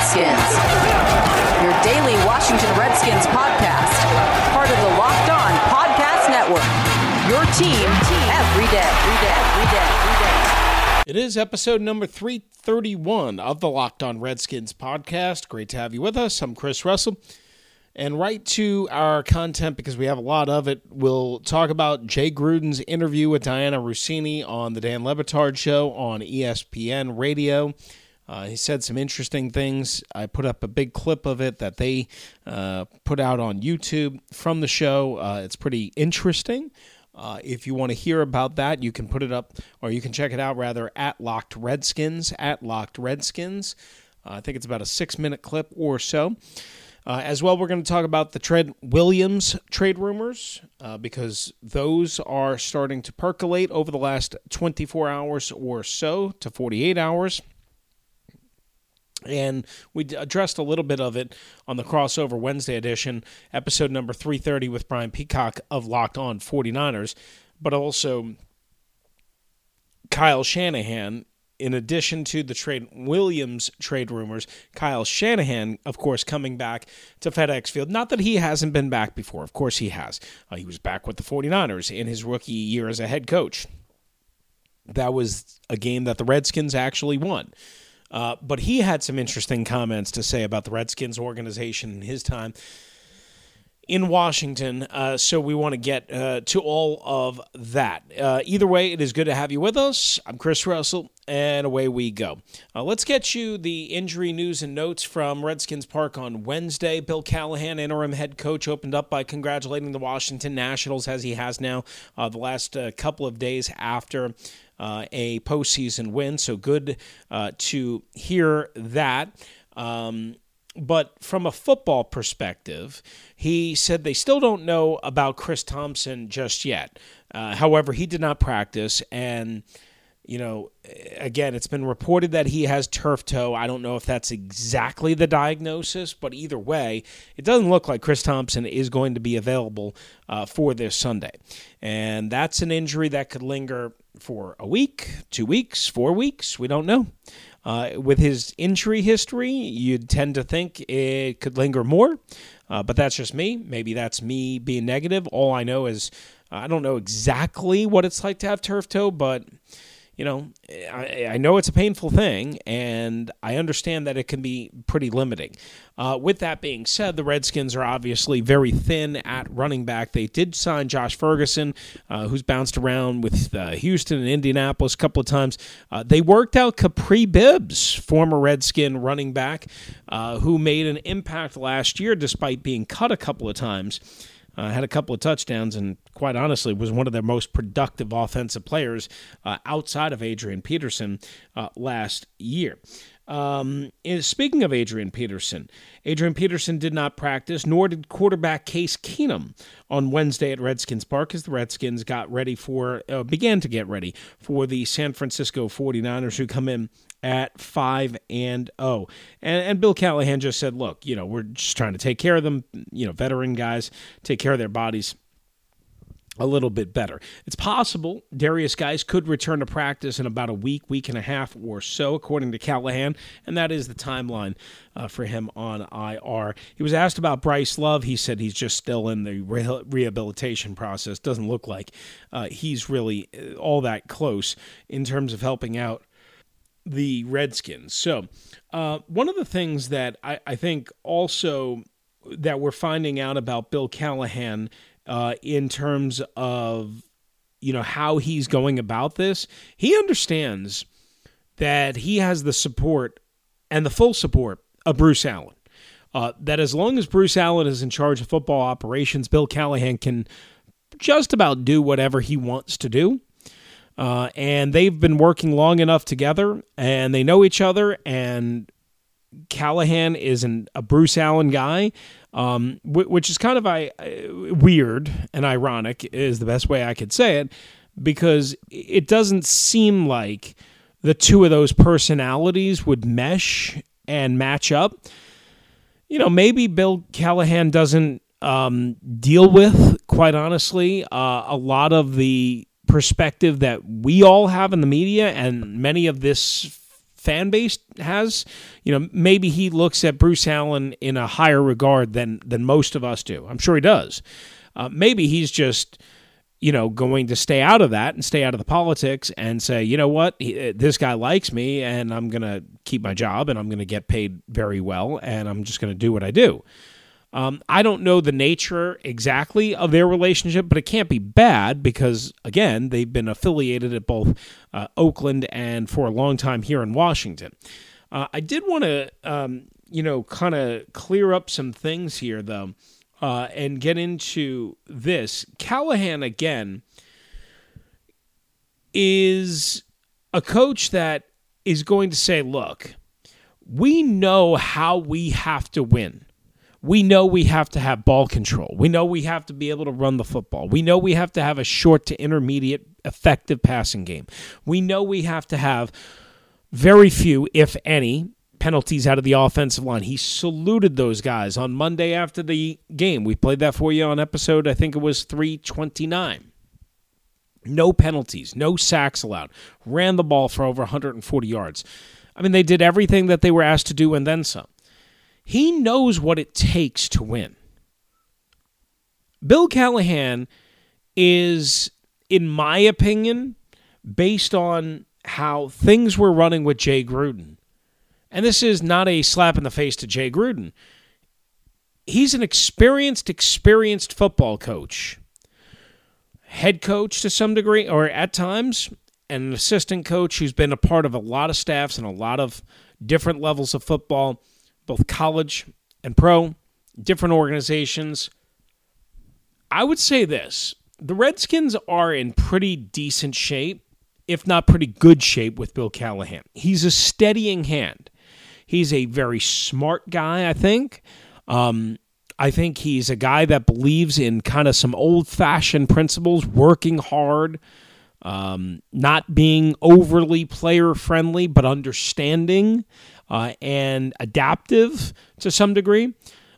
Redskins, your daily Washington Redskins podcast, part of the Locked On Podcast Network, your team every day. It is episode number 331 of the Locked On Redskins podcast. Great to have you with us. I'm Chris Russell. And right to our content, because we have a lot of it, we'll talk about Jay Gruden's interview with Diana Russini on the Dan Le Batard Show on ESPN Radio. He said some interesting things. I put up a big clip of it that they put out on YouTube from the show. It's pretty interesting. If you want to hear about that, you can put it up, or you can check it out, rather, at Locked Redskins. I think it's about a 6-minute clip or so. As well, we're going to talk about the Trent Williams trade rumors, because those are starting to percolate over the last 24 hours or so to 48 hours. And we addressed a little bit of it on the Crossover Wednesday edition, episode number 330 with Brian Peacock of Locked On 49ers, but also Kyle Shanahan. In addition to the Trent Williams trade rumors, Kyle Shanahan, of course, coming back to FedEx Field. Not that he hasn't been back before. Of course he has. He was back with the 49ers in his rookie year as a head coach. That was a game that the Redskins actually won. But he had some interesting comments to say about the Redskins organization in his time in Washington, so we want to get to all of that. Either way, it is good to have you with us. I'm Chris Russell, and away we go. Let's get you the injury news and notes from Redskins Park on Wednesday. Bill Callahan, interim head coach, opened up by congratulating the Washington Nationals, as he has now the last couple of days after a postseason win. So good to hear that. But from a football perspective, he said they still don't know about Chris Thompson just yet. However, he did not practice, and again, it's been reported that he has turf toe. I don't know if that's exactly the diagnosis, but either way, it doesn't look like Chris Thompson is going to be available for this Sunday. And that's an injury that could linger for a week, 2 weeks, 4 weeks. We don't know. With his injury history, you'd tend to think it could linger more, but that's just me. Maybe that's me being negative. All I know is I don't know exactly what it's like to have turf toe, but I know it's a painful thing, and I understand that it can be pretty limiting. With that being said, the Redskins are obviously very thin at running back. They did sign Josh Ferguson, who's bounced around with Houston and Indianapolis a couple of times. They worked out Capri Bibbs, former Redskin running back, who made an impact last year despite being cut a couple of times. Had a couple of touchdowns, and quite honestly was one of their most productive offensive players outside of Adrian Peterson last year. Speaking of Adrian Peterson did not practice, nor did quarterback Case Keenum on Wednesday at Redskins Park, as the Redskins began to get ready for the San Francisco 49ers, who come in at 5-0. And Bill Callahan just said, look, we're just trying to take care of them, veteran guys, take care of their bodies a little bit better. It's possible Darius Guice could return to practice in about a week and a half or so, according to Callahan, and that is the timeline for him on IR. He was asked about Bryce Love. He said he's just still in the rehabilitation process. Doesn't look like he's really all that close in terms of helping out the Redskins. So one of the things that I think also that we're finding out about Bill Callahan in terms of how he's going about this, he understands that he has the support and the full support of Bruce Allen. That as long as Bruce Allen is in charge of football operations, Bill Callahan can just about do whatever he wants to do. And they've been working long enough together, and they know each other, and Callahan is a Bruce Allen guy, which is kind of weird and ironic is the best way I could say it, because it doesn't seem like the two of those personalities would mesh and match up. Maybe Bill Callahan doesn't deal with, quite honestly, a lot of the perspective that we all have in the media, and many of this fan base has. Maybe he looks at Bruce Allen in a higher regard than most of us do. I'm sure he does. Maybe he's just, going to stay out of that and stay out of the politics and say, you know what, this guy likes me and I'm going to keep my job and I'm going to get paid very well and I'm just going to do what I do. I don't know the nature exactly of their relationship, but it can't be bad because, again, they've been affiliated at both Oakland and for a long time here in Washington. I did want to, kind of clear up some things here, though, and get into this. Callahan, again, is a coach that is going to say, look, we know how we have to win. We know we have to have ball control. We know we have to be able to run the football. We know we have to have a short to intermediate effective passing game. We know we have to have very few, if any, penalties out of the offensive line. He saluted those guys on Monday after the game. We played that for you on episode, I think it was 329. No penalties, no sacks allowed. Ran the ball for over 140 yards. I mean, they did everything that they were asked to do and then some. He knows what it takes to win. Bill Callahan is, in my opinion, based on how things were running with Jay Gruden, and this is not a slap in the face to Jay Gruden, he's an experienced football coach, head coach to some degree, or at times, and an assistant coach who's been a part of a lot of staffs and a lot of different levels of football, both college and pro, different organizations. I would say this. The Redskins are in pretty decent shape, if not pretty good shape, with Bill Callahan. He's a steadying hand. He's a very smart guy, I think. I think he's a guy that believes in kind of some old-fashioned principles, working hard, not being overly player-friendly, but understanding and adaptive to some degree.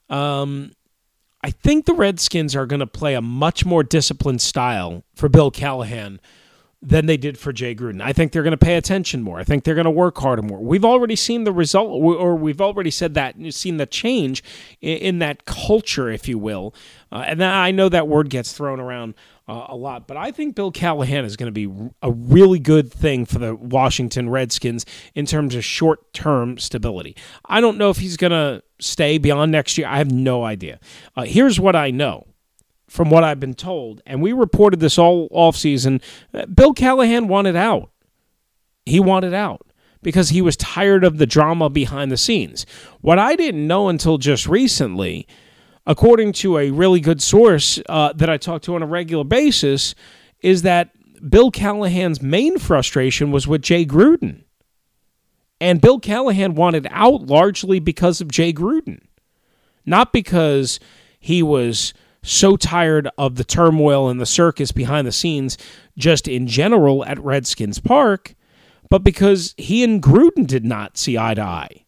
I think the Redskins are going to play a much more disciplined style for Bill Callahan than they did for Jay Gruden. I think they're going to pay attention more. I think they're going to work harder more. We've already seen the result, or we've already said that, seen the change in that culture, if you will. And I know that word gets thrown around a lot, but I think Bill Callahan is going to be a really good thing for the Washington Redskins in terms of short-term stability. I don't know if he's going to stay beyond next year. I have no idea. Here's what I know from what I've been told, and we reported this all offseason. Bill Callahan wanted out. He wanted out because he was tired of the drama behind the scenes. What I didn't know until just recently, according to a really good source that I talk to on a regular basis, is that Bill Callahan's main frustration was with Jay Gruden. And Bill Callahan wanted out largely because of Jay Gruden. Not because he was so tired of the turmoil and the circus behind the scenes just in general at Redskins Park, but because he and Gruden did not see eye to eye.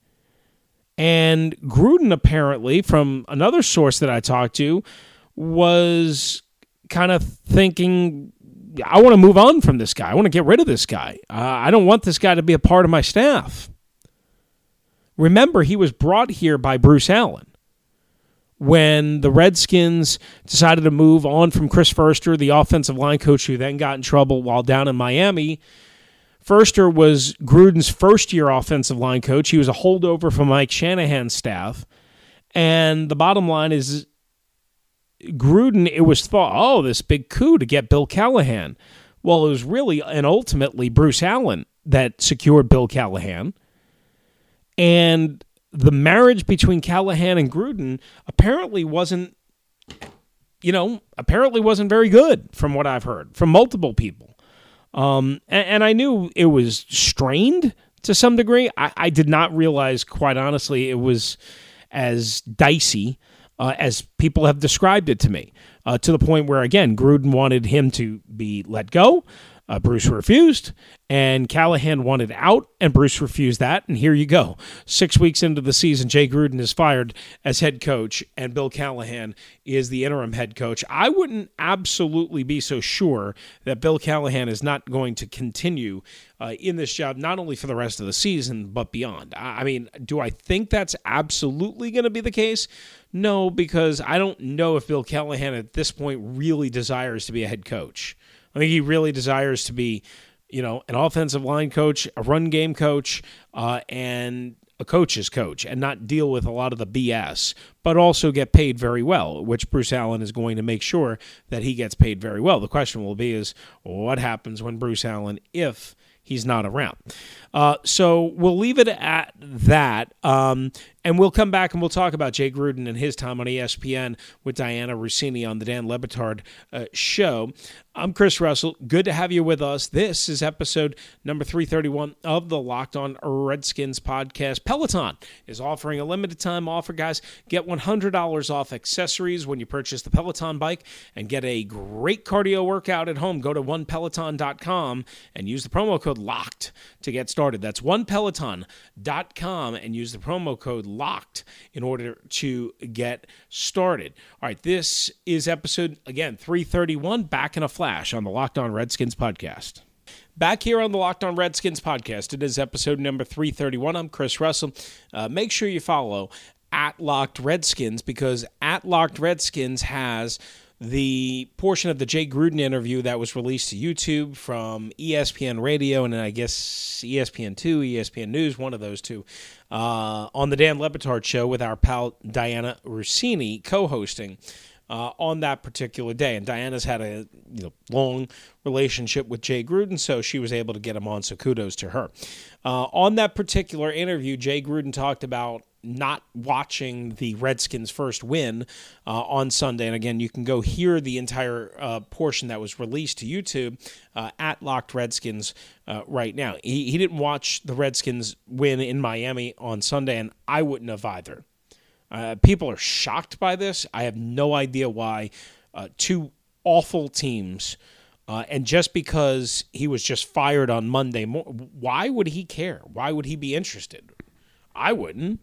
And Gruden, apparently, from another source that I talked to, was kind of thinking, I want to move on from this guy. I want to get rid of this guy. I don't want this guy to be a part of my staff. Remember, he was brought here by Bruce Allen. When the Redskins decided to move on from Chris Foerster, the offensive line coach who then got in trouble while down in Miami, Foerster was Gruden's first-year offensive line coach. He was a holdover from Mike Shanahan's staff. And the bottom line is Gruden, it was thought, this big coup to get Bill Callahan. Well, it was really and ultimately Bruce Allen that secured Bill Callahan. And the marriage between Callahan and Gruden apparently wasn't very good from what I've heard from multiple people. And I knew it was strained to some degree. I did not realize, quite honestly, it was as dicey as people have described it to me, to the point where, again, Gruden wanted him to be let go. Bruce refused, and Callahan wanted out, and Bruce refused that, and here you go. 6 weeks into the season, Jay Gruden is fired as head coach, and Bill Callahan is the interim head coach. I wouldn't absolutely be so sure that Bill Callahan is not going to continue in this job, not only for the rest of the season, but beyond. I mean, do I think that's absolutely going to be the case? No, because I don't know if Bill Callahan at this point really desires to be a head coach. I think he really desires to be, an offensive line coach, a run game coach, and a coach's coach, and not deal with a lot of the BS, but also get paid very well, which Bruce Allen is going to make sure that he gets paid very well. The question will be is, what happens when Bruce Allen, if he's not around? So we'll leave it at that. And we'll come back and we'll talk about Jay Gruden and his time on ESPN with Diana Rossini on the Dan Le Batard show. I'm Chris Russell. Good to have you with us. This is episode number 331 of the Locked On Redskins podcast. Peloton is offering a limited time offer, guys. Get $100 off accessories when you purchase the Peloton bike and get a great cardio workout at home. Go to onepeloton.com and use the promo code LOCKED to get started. That's onepeloton.com and use the promo code LOCKED in order to get started. All right, this is episode, again, 331, back in a flash on the Locked On Redskins podcast. Back here on the Locked On Redskins podcast, it is episode number 331. I'm Chris Russell. Make sure you follow @LockedRedskins, because @LockedRedskins has the portion of the Jay Gruden interview that was released to YouTube from ESPN Radio and I guess ESPN2, ESPN News, one of those two, on the Dan Le Batard show with our pal Diana Rossini co-hosting on that particular day. And Diana's had a long relationship with Jay Gruden, so she was able to get him on, so kudos to her. On that particular interview, Jay Gruden talked about not watching the Redskins' first win on Sunday. And again, you can go hear the entire portion that was released to YouTube @LockedRedskins right now. He didn't watch the Redskins win in Miami on Sunday, and I wouldn't have either. People are shocked by this. I have no idea why two awful teams, and just because he was just fired on Monday, why would he care? Why would he be interested? I wouldn't.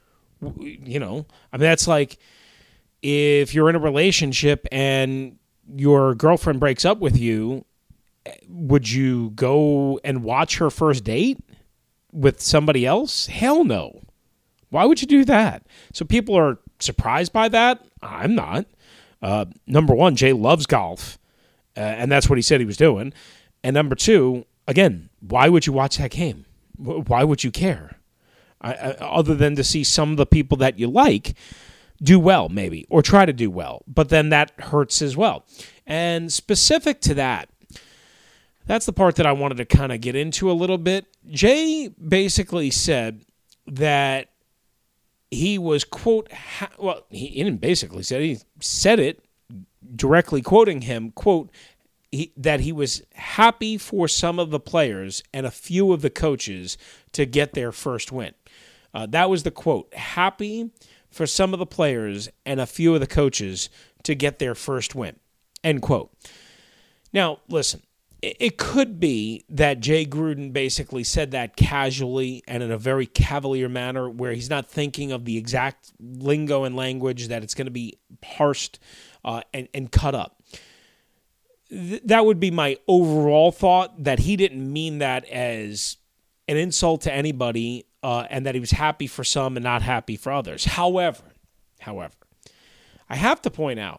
That's like if you're in a relationship and your girlfriend breaks up with you, would you go and watch her first date with somebody else? Hell no. Why would you do that? So people are surprised by that. I'm not. Number one, Jay loves golf, and that's what he said he was doing. And number two, again, why would you watch that game? Why would you care? Other than to see some of the people that you like do well, maybe, or try to do well. But then that hurts as well. And specific to that, that's the part that I wanted to kind of get into a little bit. Jay basically said that he was, quote, he didn't basically say it. He said it directly quoting him, quote, that he was happy for some of the players and a few of the coaches to get their first win. That was the quote, happy for some of the players and a few of the coaches to get their first win, end quote. Now, listen, it could be that Jay Gruden basically said that casually and in a very cavalier manner where he's not thinking of the exact lingo and language that it's going to be parsed and cut up. That would be my overall thought, that he didn't mean that as an insult to anybody and that he was happy for some and not happy for others. However, I have to point out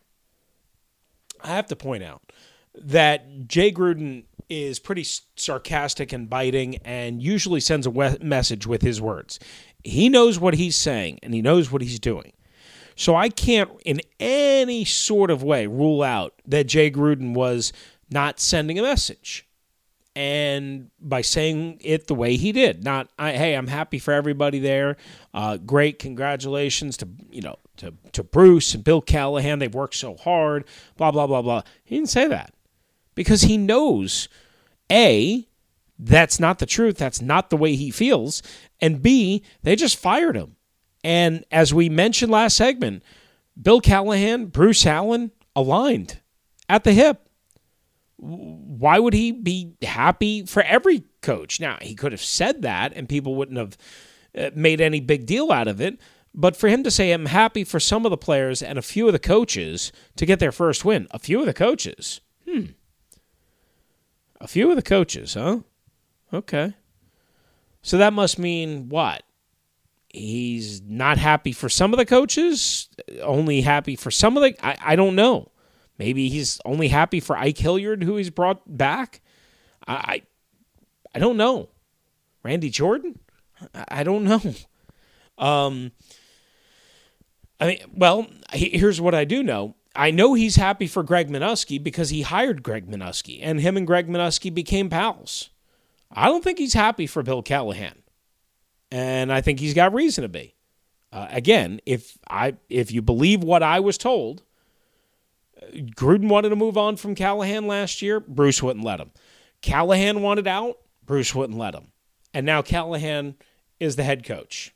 that Jay Gruden is pretty sarcastic and biting and usually sends a message with his words. He knows what he's saying and he knows what he's doing. So I can't in any sort of way rule out that Jay Gruden was not sending a message. And by saying it the way he did, not, hey, I'm happy for everybody there. Great, congratulations to Bruce and Bill Callahan. They've worked so hard, blah, blah, blah, blah. He didn't say that because he knows, A, that's not the truth. That's not the way he feels. And B, they just fired him. And as we mentioned last segment, Bill Callahan, Bruce Allen aligned at the hip. Why would he be happy for every coach? Now, he could have said that and people wouldn't have made any big deal out of it. But for him to say, I'm happy for some of the players and a few of the coaches to get their first win. A few of the coaches. A few of the coaches, huh? Okay. So that must mean what? He's not happy for some of the coaches? Only happy for some of the... I don't know. Maybe he's only happy for Ike Hilliard, who he's brought back? I don't know. Randy Jordan? I don't know. Here's what I do know. I know he's happy for Greg Minuski because he hired Greg Minuski, and him and Greg Minuski became pals. I don't think he's happy for Bill Callahan, and I think he's got reason to be. Again, if you believe what I was told, Gruden wanted to move on from Callahan last year, Bruce wouldn't let him. Callahan wanted out, Bruce wouldn't let him. And now Callahan is the head coach,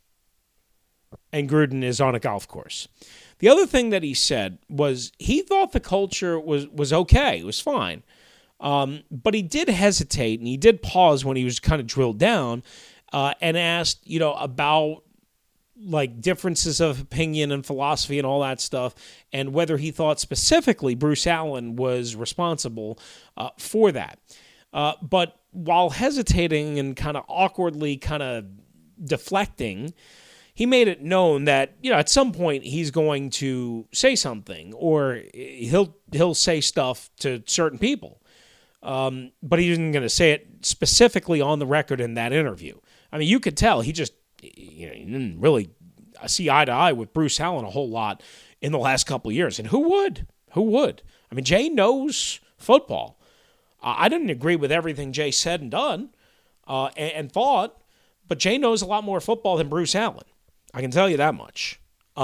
and Gruden is on a golf course. The other thing that he said was he thought the culture was okay. It was fine. But he did hesitate, and he did pause when he was kind of drilled down and asked, about like differences of opinion and philosophy and all that stuff, and whether he thought specifically Bruce Allen was responsible for that. But while hesitating and kind of awkwardly kind of deflecting, he made it known that, at some point he's going to say something, or he'll say stuff to certain people. But he isn't going to say it specifically on the record in that interview. I mean, you could tell he just he didn't really see eye to eye with Bruce Allen a whole lot in the last couple of years. And who would? I mean, Jay knows football. I didn't agree with everything Jay said and done and thought, but Jay knows a lot more football than Bruce Allen. I can tell you that much.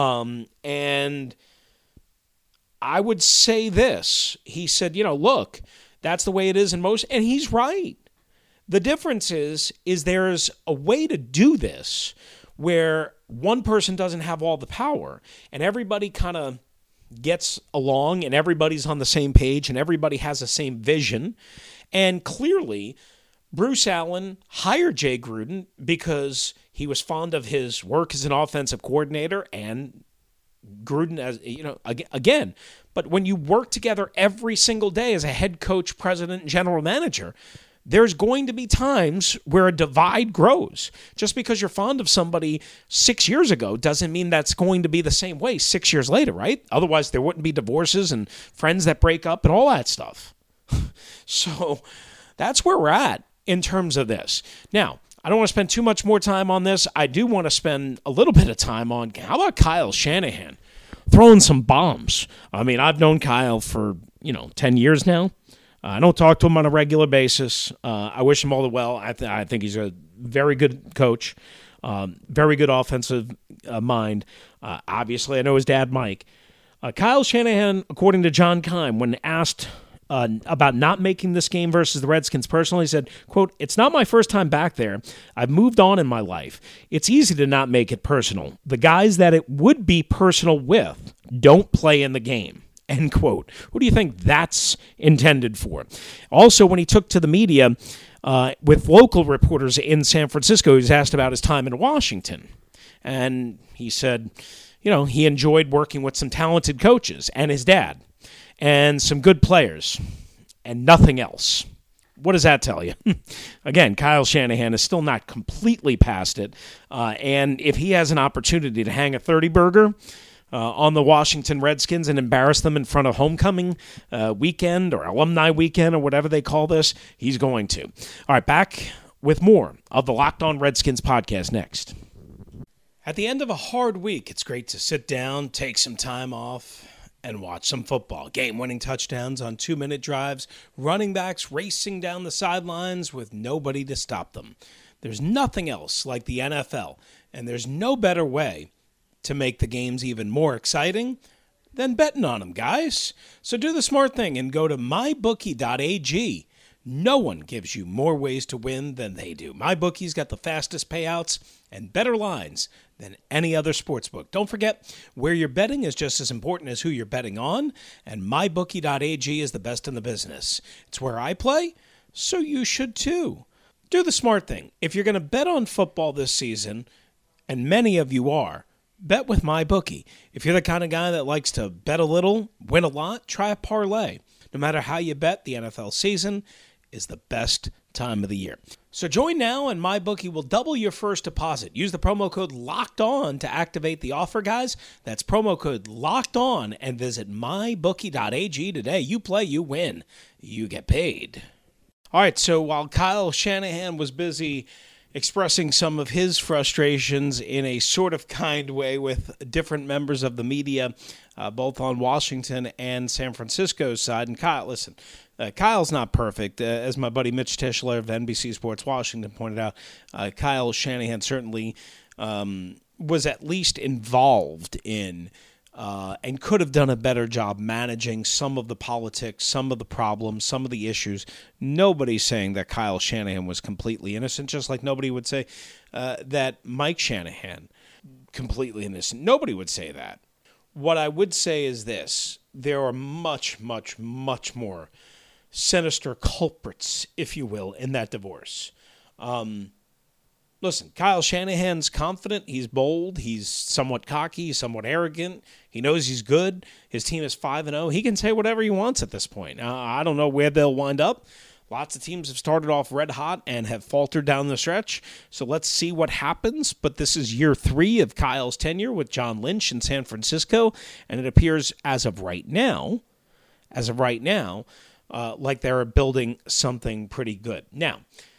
And I would say this. He said, look, that's the way it is in most, and he's right. The difference is there's a way to do this where one person doesn't have all the power, and everybody kind of gets along, and everybody's on the same page, and everybody has the same vision. And clearly, Bruce Allen hired Jay Gruden because he was fond of his work as an offensive coordinator, and Gruden as, again. But when you work together every single day as a head coach, president, and general manager, there's going to be times where a divide grows. Just because you're fond of somebody 6 years ago doesn't mean that's going to be the same way 6 years later, right? Otherwise, there wouldn't be divorces and friends that break up and all that stuff. So that's where we're at in terms of this. Now, I don't want to spend too much more time on this. I do want to spend a little bit of time on, how about Kyle Shanahan throwing some bombs? I mean, I've known Kyle for, 10 years now. I don't talk to him on a regular basis. I wish him all the well. I think he's a very good coach, very good offensive mind. Obviously, I know his dad, Mike. Kyle Shanahan, according to John Keim, when asked about not making this game versus the Redskins personally, said, quote, "It's not my first time back there. I've moved on in my life. It's easy to not make it personal. The guys that it would be personal with don't play in the game." End quote. Who do you think that's intended for? Also, when he took to the media with local reporters in San Francisco, he was asked about his time in Washington. And he said, he enjoyed working with some talented coaches and his dad and some good players and nothing else. What does that tell you? Again, Kyle Shanahan is still not completely past it. And if he has an opportunity to hang a 30-burger on the Washington Redskins and embarrass them in front of homecoming weekend or alumni weekend or whatever they call this, he's going to. All right, back with more of the Locked On Redskins podcast next. At the end of a hard week, it's great to sit down, take some time off, and watch some football. Game-winning touchdowns on 2-minute drives, running backs racing down the sidelines with nobody to stop them. There's nothing else like the NFL, and there's no better way to make the games even more exciting than betting on them, guys. So do the smart thing and go to mybookie.ag. No one gives you more ways to win than they do. MyBookie's got the fastest payouts and better lines than any other sportsbook. Don't forget, where you're betting is just as important as who you're betting on, and MyBookie.ag is the best in the business. It's where I play, so you should too. Do the smart thing. If you're going to bet on football this season, and many of you are, bet with MyBookie. If you're the kind of guy that likes to bet a little, win a lot, try a parlay. No matter how you bet, the NFL season is the best time of the year. So join now and MyBookie will double your first deposit. Use the promo code LOCKEDON to activate the offer, guys. That's promo code LOCKEDON and visit mybookie.ag today. You play, you win, you get paid. All right, so while Kyle Shanahan was busy expressing some of his frustrations in a sort of kind way with different members of the media, both on Washington and San Francisco's side. And Kyle, listen, Kyle's not perfect. As my buddy Mitch Tischler of NBC Sports Washington pointed out, Kyle Shanahan certainly was at least involved in and could have done a better job managing some of the politics, some of the problems, some of the issues. Nobody's saying that Kyle Shanahan was completely innocent, just like nobody would say that Mike Shanahan completely innocent. Nobody would say that. What I would say is this. There are much, much, much more sinister culprits, if you will, in that divorce. Listen, Kyle Shanahan's confident, he's bold, he's somewhat cocky, he's somewhat arrogant, he knows he's good, his team is 5-0, he can say whatever he wants at this point. I don't know where they'll wind up. Lots of teams have started off red hot and have faltered down the stretch, so let's see what happens. But this is year 3 of Kyle's tenure with John Lynch in San Francisco, and it appears as of right now, like they're building something pretty good. Now,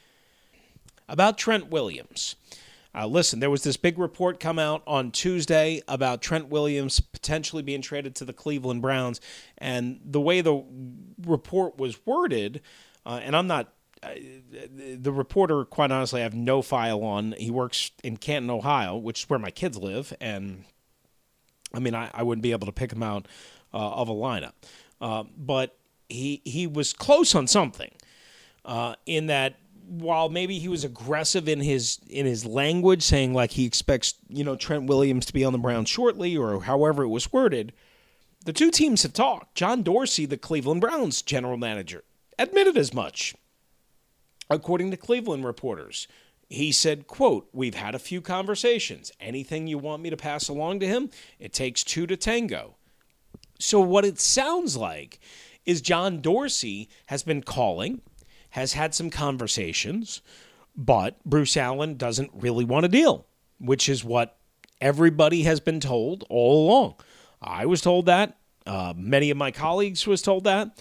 about Trent Williams. Listen, there was this big report come out on Tuesday about Trent Williams potentially being traded to the Cleveland Browns, and the way the report was worded, and I'm not, the reporter, quite honestly, I have no file on. He works in Canton, Ohio, which is where my kids live, and I mean, I wouldn't be able to pick him out of a lineup. But he was close on something in that while maybe he was aggressive in his language, saying like he expects, Trent Williams to be on the Browns shortly or however it was worded, the two teams have talked. John Dorsey, the Cleveland Browns general manager, admitted as much. According to Cleveland reporters, he said, quote, "We've had a few conversations. Anything you want me to pass along to him? It takes two to tango." So what it sounds like is John Dorsey has been calling, has had some conversations, but Bruce Allen doesn't really want a deal, which is what everybody has been told all along. I was told that. Many of my colleagues was told that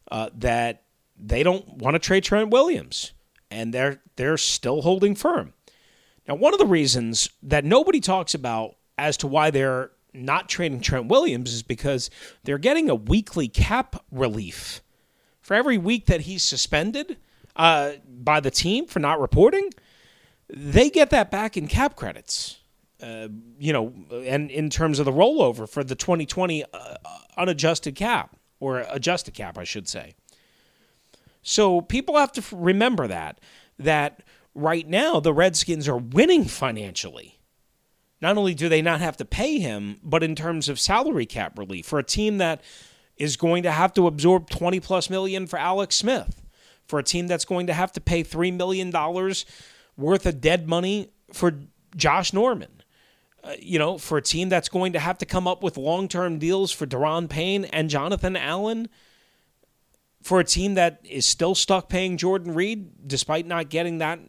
they don't want to trade Trent Williams, and they're still holding firm. Now, one of the reasons that nobody talks about as to why they're not trading Trent Williams is because they're getting a weekly cap relief. For every week that he's suspended by the team for not reporting, they get that back in cap credits. And in terms of the rollover for the 2020 unadjusted cap, or adjusted cap, I should say. So people have to remember that right now the Redskins are winning financially. Not only do they not have to pay him, but in terms of salary cap relief for a team that is going to have to absorb $20+ million for Alex Smith, for a team that's going to have to pay $3 million worth of dead money for Josh Norman, for a team that's going to have to come up with long-term deals for Daron Payne and Jonathan Allen, for a team that is still stuck paying Jordan Reed despite not getting that,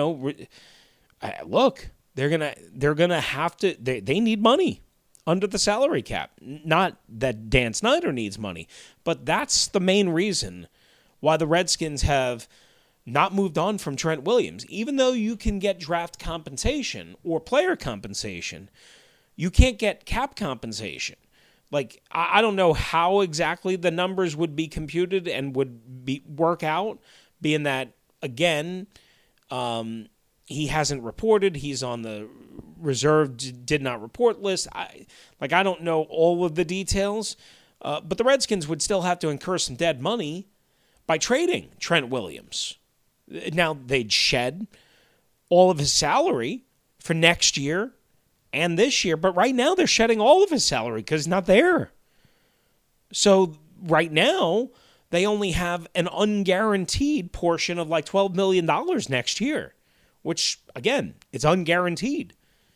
look, they're gonna have to. They need money under the salary cap. Not that Dan Snyder needs money, but that's the main reason why the Redskins have not moved on from Trent Williams. Even though you can get draft compensation or player compensation, you can't get cap compensation. Like, I don't know how exactly the numbers would be computed and would work out, being that, again, he hasn't reported. He's on the reserved did not report list. I don't know all of the details, but the Redskins would still have to incur some dead money. by trading Trent Williams. Now, they'd shed all of his salary for next year and this year, but right now they're shedding all of his salary because he's not there. So right now, they only have an unguaranteed portion of like $12 million next year, which, again, it's unguaranteed.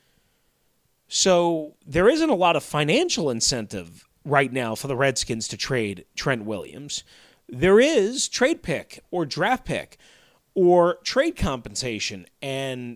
So there isn't a lot of financial incentive right now for the Redskins to trade Trent Williams. There is trade pick or draft pick or trade compensation, and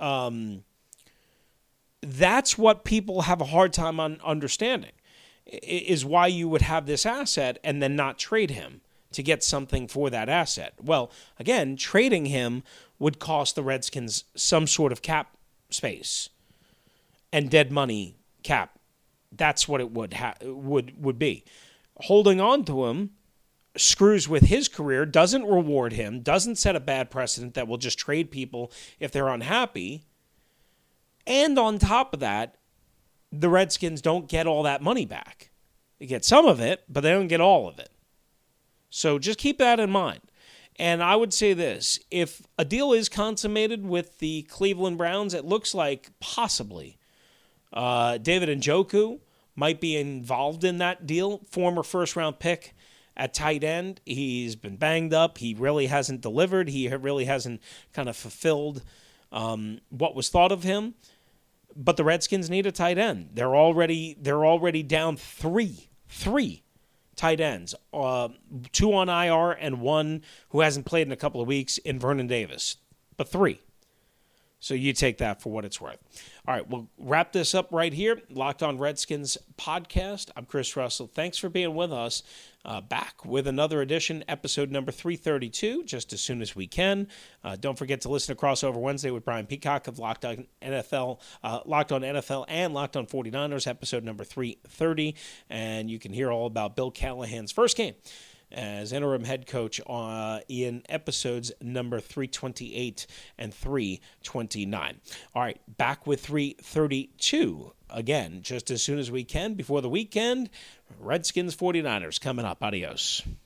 that's what people have a hard time on understanding, is why you would have this asset and then not trade him to get something for that asset. Well, again, trading him would cost the Redskins some sort of cap space and dead money cap. That's what it would be. Holding on to him screws with his career, doesn't reward him, doesn't set a bad precedent that will just trade people if they're unhappy. And on top of that, the Redskins don't get all that money back. They get some of it, but they don't get all of it. So just keep that in mind. And I would say this, if a deal is consummated with the Cleveland Browns, it looks like possibly David Njoku might be involved in that deal, former first-round pick at tight end. He's been banged up. He really hasn't delivered. He really hasn't kind of fulfilled what was thought of him. But the Redskins need a tight end. They're already down three tight ends, 2 on IR and 1 who hasn't played in a couple of weeks in Vernon Davis, but 3. So you take that for what it's worth. All right, we'll wrap this up right here. Locked On Redskins podcast. I'm Chris Russell. Thanks for being with us. Back with another edition, episode number 332, just as soon as we can. Don't forget to listen to Crossover Wednesday with Brian Peacock of Locked On NFL and Locked On 49ers, episode number 330. And you can hear all about Bill Callahan's first game as interim head coach in episodes number 328 and 329. All right, back with 332 again, just as soon as we can before the weekend. Redskins 49ers coming up. Adios.